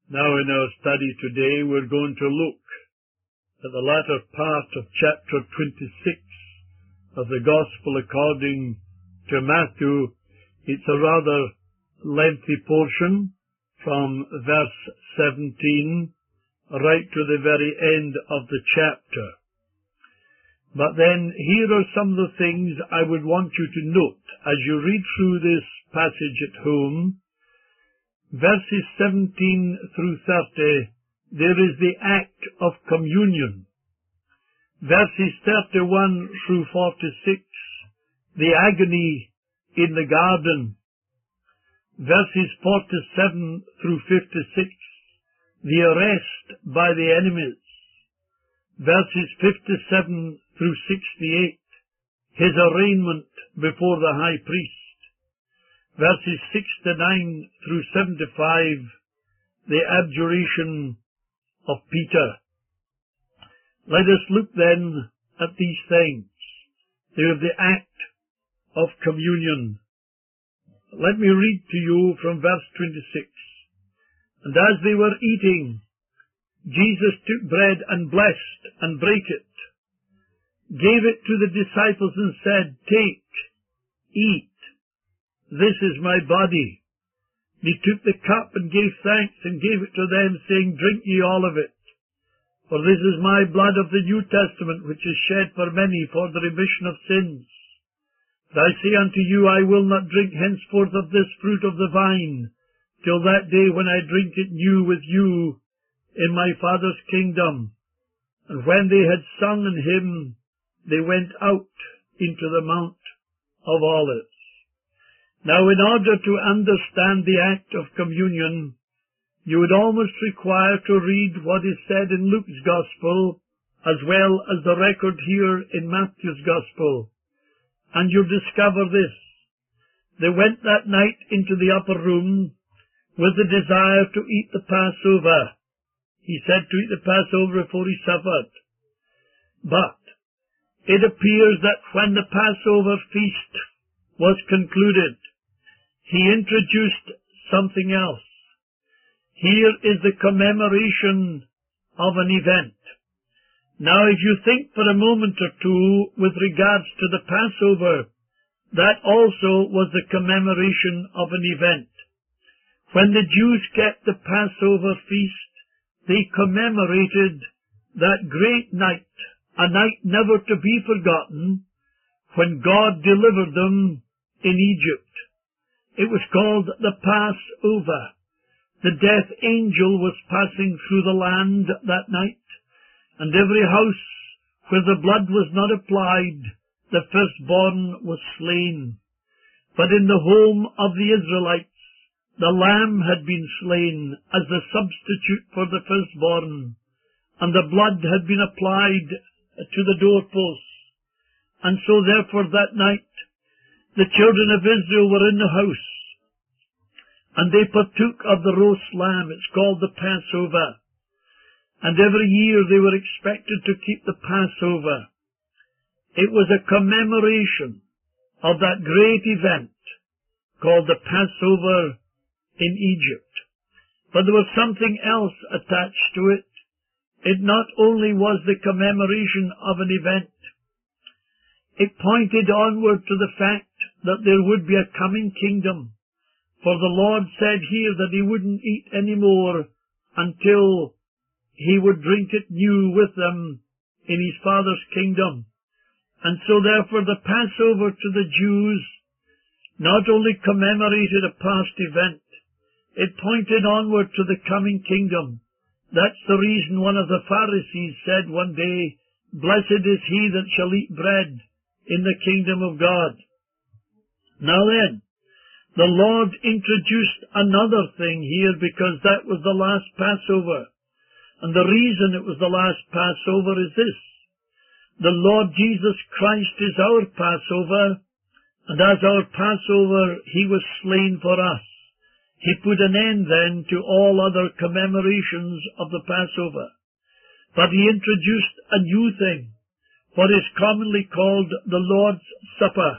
Now in our study today we're going to look at the latter part of chapter 26 of the Gospel according to Matthew. It's a rather lengthy portion from verse 17 right to the very end of the chapter. But then here are some of the things I would want you to note as you read through this passage at home. Verses 17 through 30, there is the act of communion. Verses 31 through 46, the agony in the garden. Verses 47 through 56, the arrest by the enemies. Verses 57 through 68, his arraignment before the high priest. Verses 69 through 75, the abjuration of Peter. Let us look then at these things. They are the act of communion. Let me read to you from verse 26. And as they were eating, Jesus took bread and blessed and brake it, gave it to the disciples and said, "Take, eat. This is my body." And he took the cup and gave thanks and gave it to them, saying, "Drink ye all of it. For this is my blood of the New Testament, which is shed for many for the remission of sins. But I say unto you, I will not drink henceforth of this fruit of the vine, till that day when I drink it new with you in my Father's kingdom." And when they had sung an hymn, they went out into the Mount of Olives. Now, in order to understand the act of communion, you would almost require to read what is said in Luke's Gospel, as well as the record here in Matthew's Gospel. And you'll discover this. They went that night into the upper room with the desire to eat the Passover. He said to eat the Passover before he suffered. But it appears that when the Passover feast was concluded, he introduced something else. Here is the commemoration of an event. Now, if you think for a moment or two with regards to the Passover, that also was the commemoration of an event. When the Jews kept the Passover feast, they commemorated that great night, a night never to be forgotten, when God delivered them in Egypt. It was called the Passover. The death angel was passing through the land that night, and every house where the blood was not applied, the firstborn was slain. But in the home of the Israelites, the lamb had been slain as the substitute for the firstborn, and the blood had been applied to the doorposts. And so therefore that night, the children of Israel were in the house, and they partook of the roast lamb. It's called the Passover. And every year they were expected to keep the Passover. It was a commemoration of that great event called the Passover in Egypt. But there was something else attached to it. It not only was the commemoration of an event, it pointed onward to the fact that there would be a coming kingdom. For the Lord said here that he wouldn't eat any more until he would drink it new with them in his Father's kingdom. And so therefore the Passover to the Jews not only commemorated a past event, it pointed onward to the coming kingdom. That's the reason one of the Pharisees said one day, "Blessed is he that shall eat bread in the kingdom of God." Now then, the Lord introduced another thing here because that was the last Passover. And the reason it was the last Passover is this. The Lord Jesus Christ is our Passover, and as our Passover, he was slain for us. He put an end then to all other commemorations of the Passover. But he introduced a new thing, what is commonly called the Lord's Supper.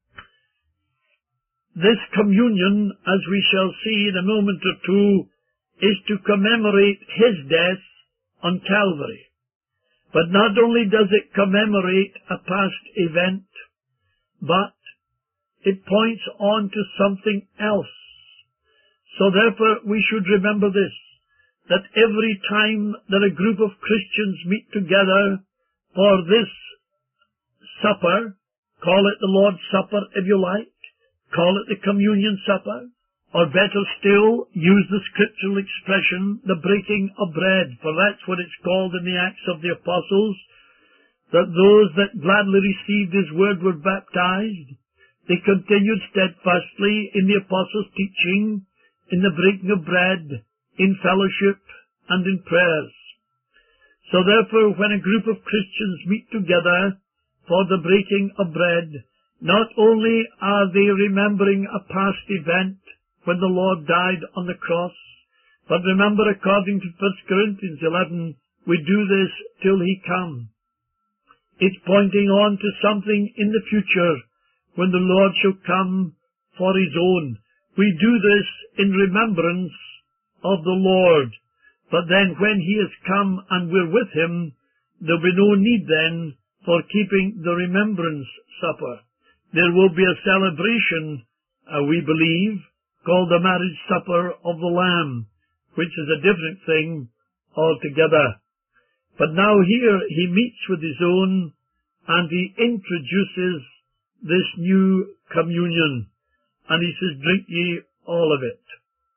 This communion, as we shall see in a moment or two, is to commemorate his death on Calvary. But not only does it commemorate a past event, but it points on to something else. So therefore we should remember this, that every time that a group of Christians meet together for this supper, call it the Lord's Supper if you like, call it the Communion Supper, or better still, use the scriptural expression, the breaking of bread, for that's what it's called in the Acts of the Apostles, that those that gladly received his word were baptized. They continued steadfastly in the Apostles' teaching, in the breaking of bread, in fellowship, and in prayers. So therefore, when a group of Christians meet together for the breaking of bread, not only are they remembering a past event when the Lord died on the cross, but remember, according to 1 Corinthians 11, we do this till he come. It's pointing on to something in the future when the Lord shall come for his own. We do this in remembrance of the Lord. But then when he has come and we're with him, there'll be no need then for keeping the remembrance supper. There will be a celebration, we believe, called the marriage supper of the Lamb, which is a different thing altogether. But now here he meets with his own and he introduces this new communion. And he says, drink ye all of it.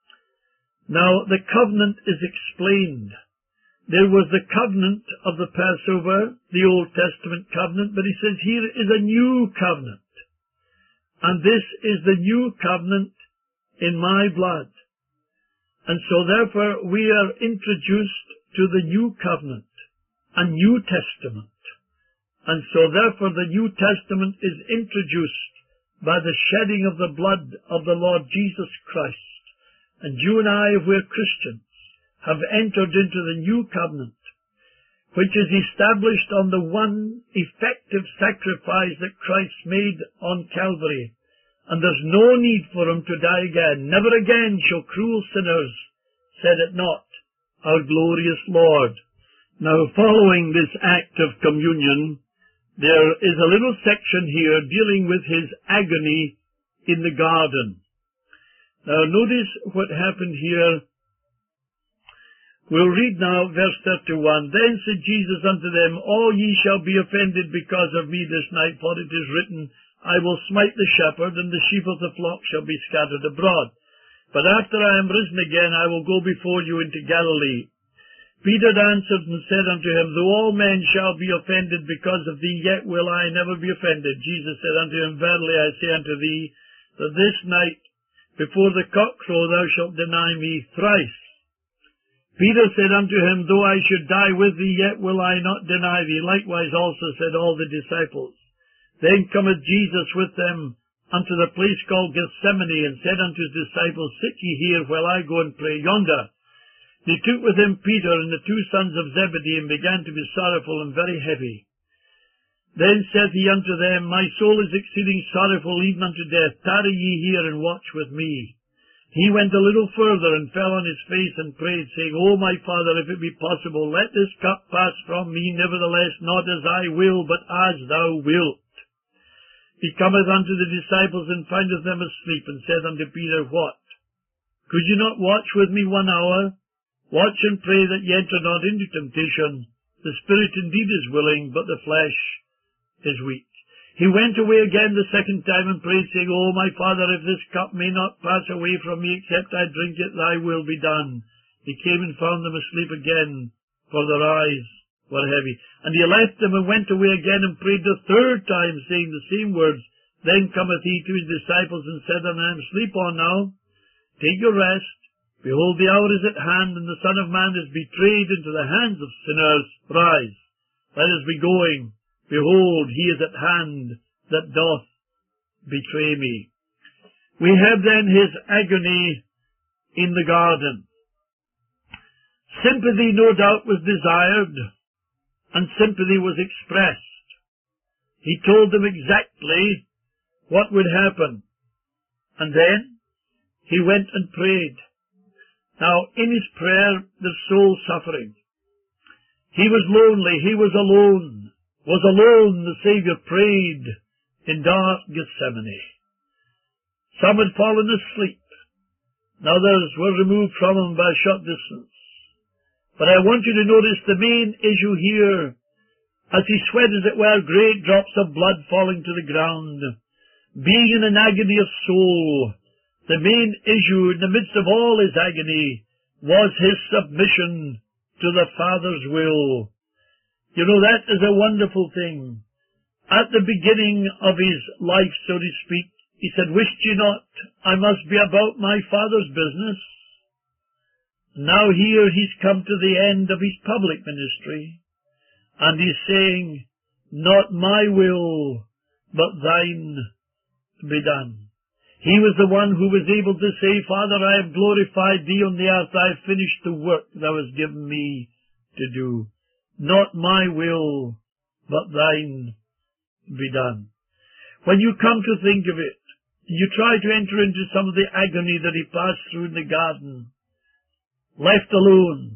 Now the covenant is explained. There was the covenant of the Passover, the Old Testament covenant, but he says here is a new covenant. And this is the new covenant in my blood. And so therefore we are introduced to the new covenant, a new testament. And so therefore the New Testament is introduced by the shedding of the blood of the Lord Jesus Christ. And you and I, if we're Christians, have entered into the new covenant, which is established on the one effective sacrifice that Christ made on Calvary. And there's no need for him to die again. Never again shall cruel sinners, said it not, our glorious Lord. Now, following this act of communion, there is a little section here dealing with his agony in the garden. Now, notice what happened here. We'll read now verse 31. Then said Jesus unto them, all ye shall be offended because of me this night, for it is written, I will smite the shepherd, and the sheep of the flock shall be scattered abroad. But after I am risen again, I will go before you into Galilee. Peter answered and said unto him, though all men shall be offended because of thee, yet will I never be offended. Jesus said unto him, verily I say unto thee, that this night, before the cock crow, thou shalt deny me thrice. Peter said unto him, though I should die with thee, yet will I not deny thee. Likewise also said all the disciples. Then cometh Jesus with them unto the place called Gethsemane, and said unto his disciples, sit ye here while I go and pray yonder. They took with him Peter and the two sons of Zebedee, and began to be sorrowful and very heavy. Then saith he unto them, my soul is exceeding sorrowful, even unto death. Tarry ye here, and watch with me. He went a little further, and fell on his face, and prayed, saying, O my Father, if it be possible, let this cup pass from me, nevertheless not as I will, but as thou wilt. He cometh unto the disciples, and findeth them asleep, and said unto Peter, what? Could you not watch with me 1 hour? Watch and pray that ye enter not into temptation. The spirit indeed is willing, but the flesh is weak. He went away again the second time, and prayed, saying, O my Father, if this cup may not pass away from me, except I drink it, thy will be done. He came and found them asleep again, for their eyes were heavy. And he left them, and went away again, and prayed the third time, saying the same words. Then cometh he to his disciples, and said unto them, sleep on now, take your rest. Behold, the hour is at hand, and the Son of Man is betrayed into the hands of sinners. Rise, let us be going. Behold, he is at hand that doth betray me. We have then his agony in the garden. Sympathy, no doubt, was desired, and sympathy was expressed. He told them exactly what would happen. And then he went and prayed. Now, in his prayer, there's soul suffering. He was lonely. He was alone. The Saviour prayed in dark Gethsemane. Some had fallen asleep. Others were removed from him by a short distance. But I want you to notice the main issue here, as he sweat, as it were, great drops of blood falling to the ground, being in an agony of soul. The main issue in the midst of all his agony was his submission to the Father's will. You know, that is a wonderful thing. At the beginning of his life, so to speak, he said, "Wist ye not, I must be about my Father's business." Now here he's come to the end of his public ministry, and he's saying, "Not my will, but thine be done." He was the one who was able to say, "Father, I have glorified thee on the earth. I have finished the work thou hast given me to do. Not my will, but thine be done." When you come to think of it, you try to enter into some of the agony that he passed through in the garden. Left alone,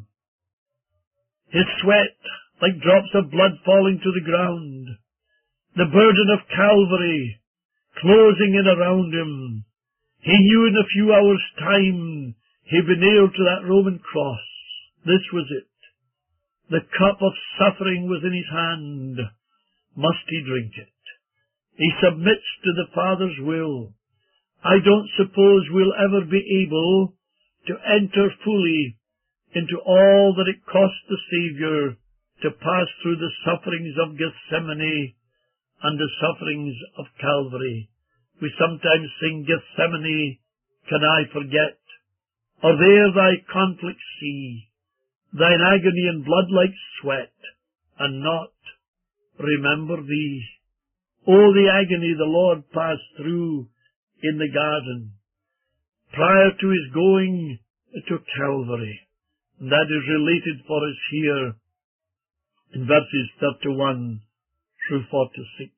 his sweat like drops of blood falling to the ground, the burden of Calvary closing in around him. He knew in a few hours' time he'd be nailed to that Roman cross. This was it. The cup of suffering was in his hand. Must he drink it? He submits to the Father's will. I don't suppose we'll ever be able to enter fully into all that it cost the Saviour to pass through the sufferings of Gethsemane and the sufferings of Calvary. We sometimes sing, "Gethsemane, can I forget? Or there thy conflict see, thine agony and blood like sweat, and not remember thee." Oh, the agony the Lord passed through in the garden prior to his going to Calvary. And that is related for us here in verses 31 through 46.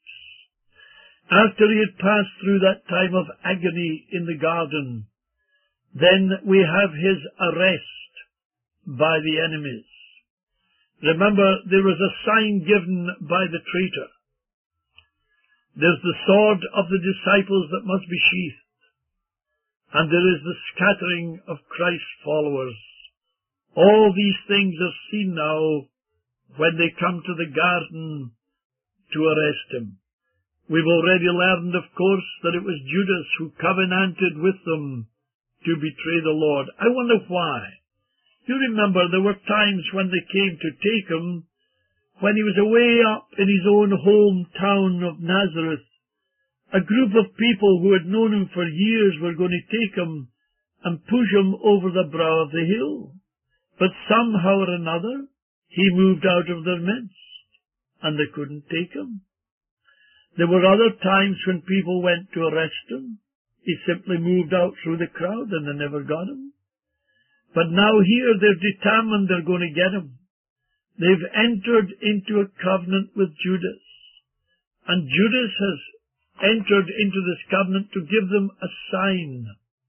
After he had passed through that time of agony in the garden, then we have his arrest by the enemies. Remember, there was a sign given by the traitor. There's the sword of the disciples that must be sheathed, and there is the scattering of Christ's followers. All these things are seen now when they come to the garden to arrest him. We've already learned, of course, that it was Judas who covenanted with them to betray the Lord. I wonder why. You remember there were times when they came to take him, when he was away up in his own hometown of Nazareth. A group of people who had known him for years were going to take him and push him over the brow of the hill. But somehow or another, he moved out of their midst, and they couldn't take him. There were other times when people went to arrest him. He simply moved out through the crowd, and they never got him. But now here they're determined they're going to get him. They've entered into a covenant with Judas, and Judas has entered into this covenant to give them a sign.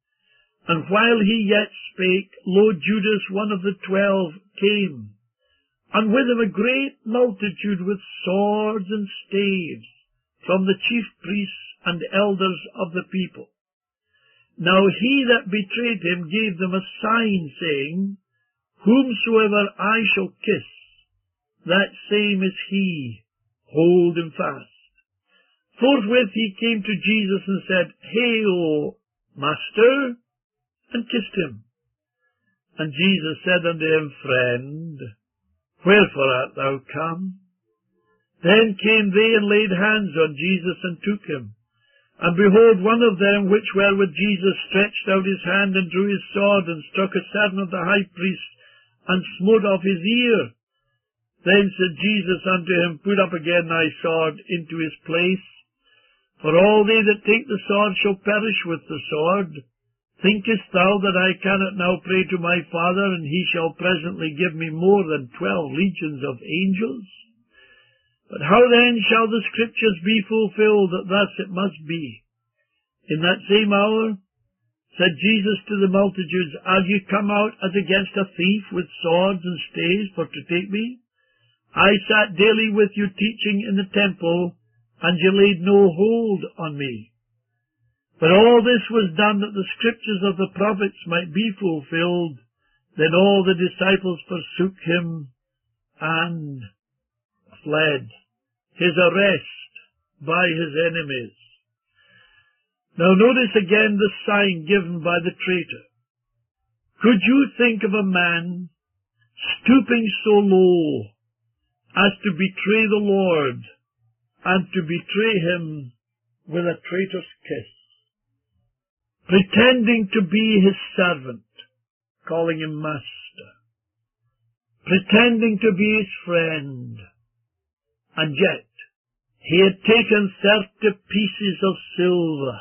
And while he yet spake, lo, Judas, one of the 12, came, and with him a great multitude with swords and staves from the chief priests and elders of the people. Now he that betrayed him gave them a sign, saying, Whomsoever I shall kiss, that same is he, hold him fast. Forthwith he came to Jesus and said, Hail, Master, and kissed him. And Jesus said unto him, Friend, wherefore art thou come? Then came they and laid hands on Jesus and took him. And behold, one of them which were with Jesus stretched out his hand and drew his sword and struck a servant of the high priest and smote off his ear. Then said Jesus unto him, Put up again thy sword into his place. For all they that take the sword shall perish with the sword. Thinkest thou that I cannot now pray to my Father, and he shall presently give me more than 12 legions of angels? But how then shall the Scriptures be fulfilled that thus it must be? In that same hour Said Jesus to the multitudes, Are ye come out as against a thief with swords and staves for to take me? I sat daily with you teaching in the temple, and ye laid no hold on me. But all this was done that the scriptures of the prophets might be fulfilled. Then all the disciples forsook him and fled. His arrest by his enemies. Now notice again the sign given by the traitor. Could you think of a man stooping so low as to betray the Lord and to betray him with a traitor's kiss? Pretending to be his servant, calling him master. Pretending to be his friend. And yet, he had taken 30 pieces of silver.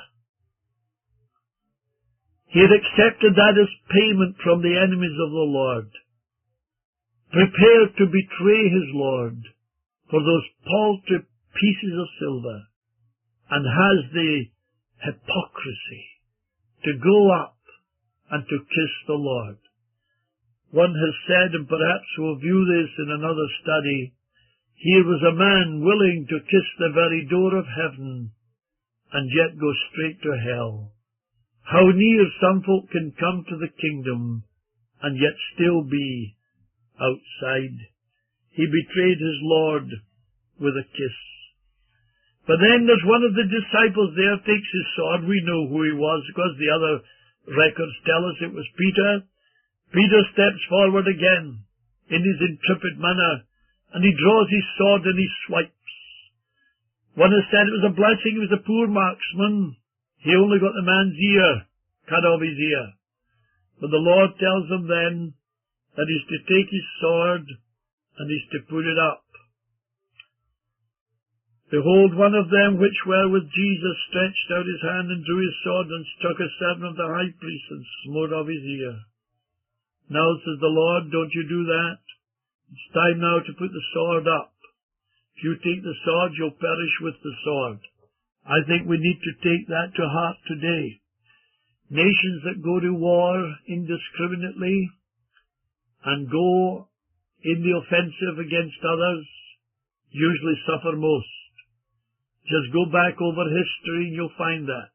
He had accepted that as payment from the enemies of the Lord. Prepared to betray his Lord for those paltry pieces of silver. And has the hypocrisy to go up and to kiss the Lord. One has said, and perhaps we'll view this in another study, here was a man willing to kiss the very door of heaven and yet go straight to hell. How near some folk can come to the kingdom and yet still be outside. He betrayed his Lord with a kiss. But then there's one of the disciples there, takes his sword. We know who he was because the other records tell us it was Peter. Peter steps forward again in his intrepid manner, and he draws his sword and he swipes. One has said it was a blessing, he was a poor marksman. He only got the man's ear, cut off his ear. But the Lord tells him then that he's to take his sword and he's to put it up. Behold, one of them which were with Jesus stretched out his hand and drew his sword and struck a servant of the high priest and smote off his ear. Now, says the Lord, don't you do that. It's time now to put the sword up. If you take the sword, you'll perish with the sword. I think we need to take that to heart today. Nations that go to war indiscriminately and go in the offensive against others usually suffer most. Just go back over history and you'll find that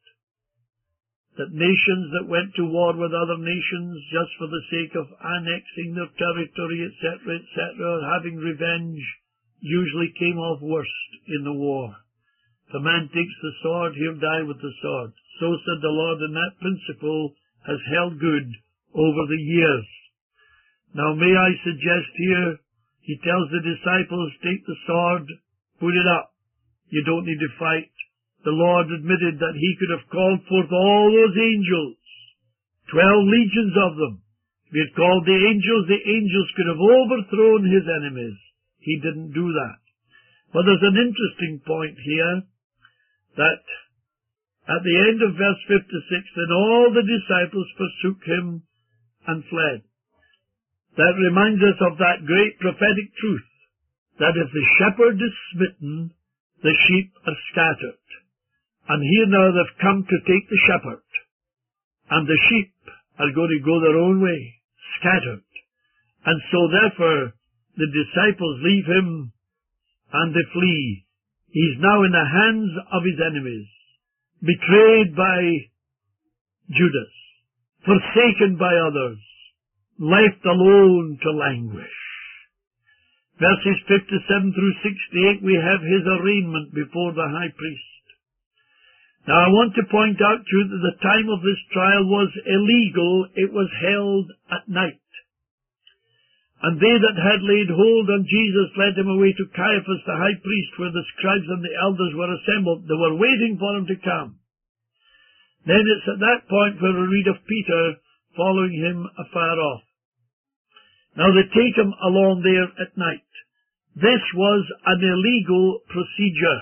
nations that went to war with other nations just for the sake of annexing their territory, etc., having revenge, usually came off worst in the war. If a man takes the sword, he'll die with the sword. So said the Lord, and that principle has held good over the years. Now may I suggest here, he tells the disciples, take the sword, put it up. You don't need to fight. The Lord admitted that he could have called forth all those angels, 12 legions of them. If he had called the angels could have overthrown his enemies. He didn't do that. But there's an interesting point here, that at the end of verse 56, then all the disciples forsook him and fled. That reminds us of that great prophetic truth, that if the shepherd is smitten, the sheep are scattered. And here now they've come to take the shepherd. And the sheep are going to go their own way, scattered. And so therefore the disciples leave him and they flee. He's now in the hands of his enemies, betrayed by Judas, forsaken by others, left alone to languish. Verses 57 through 68, we have his arraignment before the high priest. Now I want to point out to you that the time of this trial was illegal. It was held at night. And they that had laid hold on Jesus led him away to Caiaphas the high priest, where the scribes and the elders were assembled. They were waiting for him to come. Then it's at that point where we read of Peter following him afar off. Now they take him along there at night. This was an illegal procedure.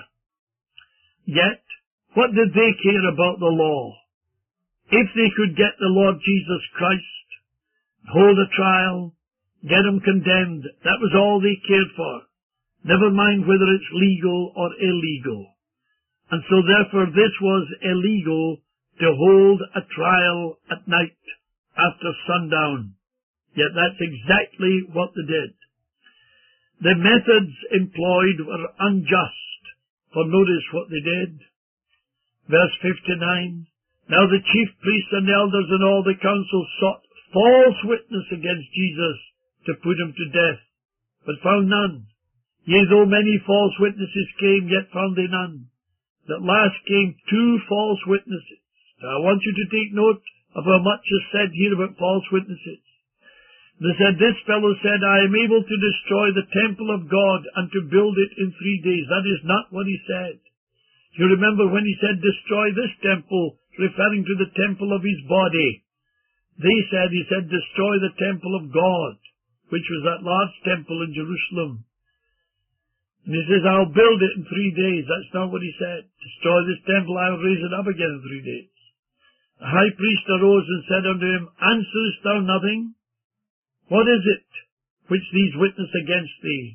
Yet, what did they care about the law? If they could get the Lord Jesus Christ, hold a trial, get him condemned, that was all they cared for. Never mind whether it's legal or illegal. And so therefore this was illegal to hold a trial at night after sundown. Yet that's exactly what they did. The methods employed were unjust, for notice what they did. Verse 59, Now the chief priests and elders and all the council sought false witness against Jesus to put him to death, but found none. Yea, though many false witnesses came, yet found they none. At last came 2 false witnesses. Now I want you to take note of how much is said here about false witnesses. They said, This fellow said, I am able to destroy the temple of God and to build it in 3 days. That is not what he said. You remember when he said, destroy this temple, referring to the temple of his body. He said, destroy the temple of God, which was that large temple in Jerusalem. And he says, I'll build it in 3 days. That's not what he said. Destroy this temple, I'll raise it up again in 3 days. The high priest arose and said unto him, Answerest thou nothing? What is it which these witness against thee?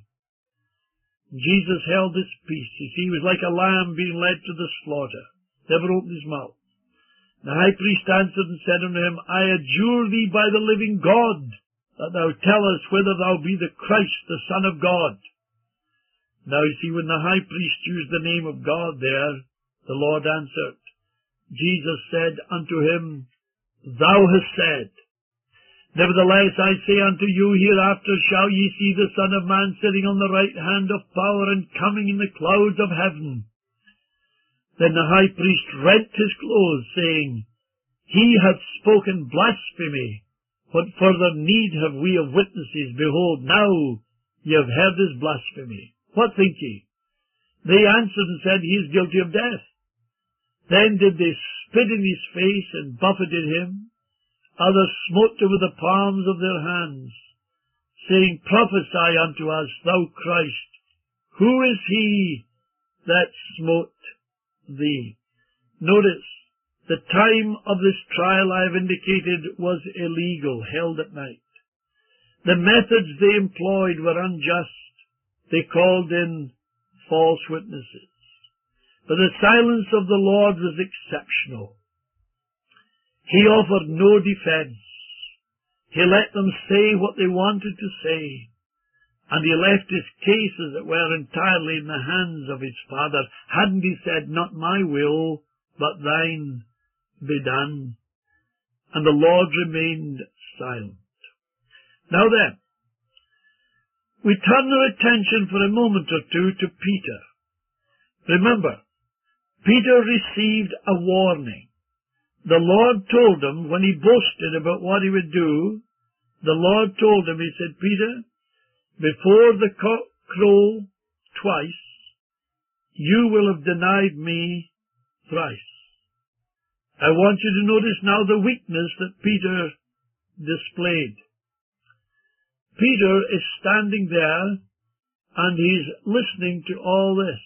Jesus held his peace. He was like a lamb being led to the slaughter. Never opened his mouth. The high priest answered and said unto him, I adjure thee by the living God, that thou tell us whether thou be the Christ, the Son of God. Now you see, when the high priest used the name of God there, the Lord answered. Jesus said unto him, Thou hast said. Nevertheless, I say unto you, hereafter shall ye see the Son of Man sitting on the right hand of power and coming in the clouds of heaven. Then the high priest rent his clothes, saying, He hath spoken blasphemy. What further need have we of witnesses? Behold, now ye have heard his blasphemy. What think ye? They answered and said, He is guilty of death. Then did they spit in his face and buffeted him. Others smote him with the palms of their hands, saying, Prophesy unto us, thou Christ, who is he that smote thee? Notice, the time of this trial I have indicated was illegal, held at night. The methods they employed were unjust. They called in false witnesses. But the silence of the Lord was exceptional. He offered no defense. He let them say what they wanted to say. And he left his case, as it were, entirely in the hands of his Father. Hadn't he said, Not my will, but thine be done? And the Lord remained silent. Now then, we turn our attention for a moment or two to Peter. Remember, Peter received a warning. The Lord told him, when he boasted about what he would do, the Lord told him, he said, Peter, before the cock crow twice, you will have denied me thrice. I want you to notice now the weakness that Peter displayed. Peter is standing there, and he's listening to all this.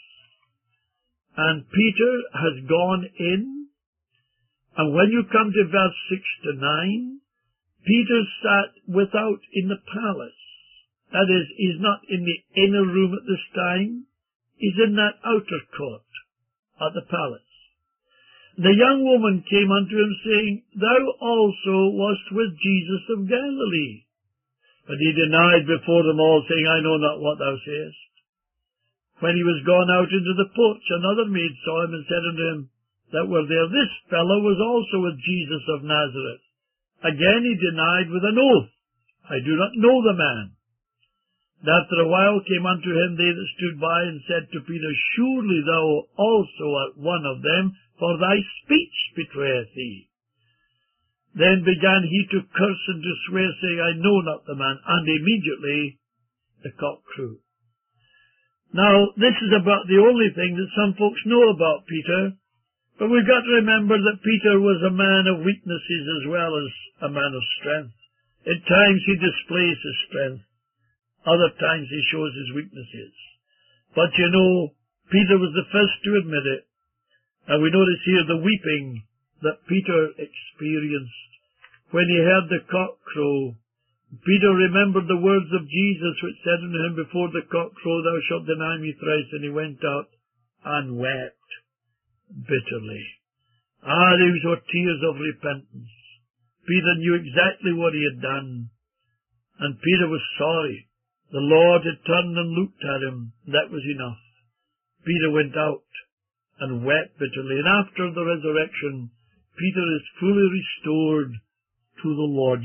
And Peter has gone in, and when you come to verse 6 to 9, Peter sat without in the palace. That is, he's not in the inner room at this time. He's in that outer court at the palace. The young woman came unto him, saying, Thou also wast with Jesus of Galilee. But he denied before them all, saying, I know not what thou sayest. When he was gone out into the porch, another maid saw him and said unto him, that were there, This fellow was also with Jesus of Nazareth. Again he denied with an oath, I do not know the man. And after a while came unto him they that stood by, and said to Peter, Surely thou also art one of them, for thy speech betrayeth thee. Then began he to curse and to swear, saying, I know not the man. And immediately the cock crew. Now, this is about the only thing that some folks know about Peter. But we've got to remember that Peter was a man of weaknesses as well as a man of strength. At times he displays his strength. Other times he shows his weaknesses. But you know, Peter was the first to admit it. And we notice here the weeping that Peter experienced when he heard the cock crow. Peter remembered the words of Jesus, which said unto him, Before the cock crow thou shalt deny me thrice. And he went out and wept bitterly. These were tears of repentance. Peter knew exactly what he had done, and Peter was sorry. The Lord had turned and looked at him. That was enough. Peter went out and wept bitterly, and after the resurrection, Peter is fully restored to the Lord.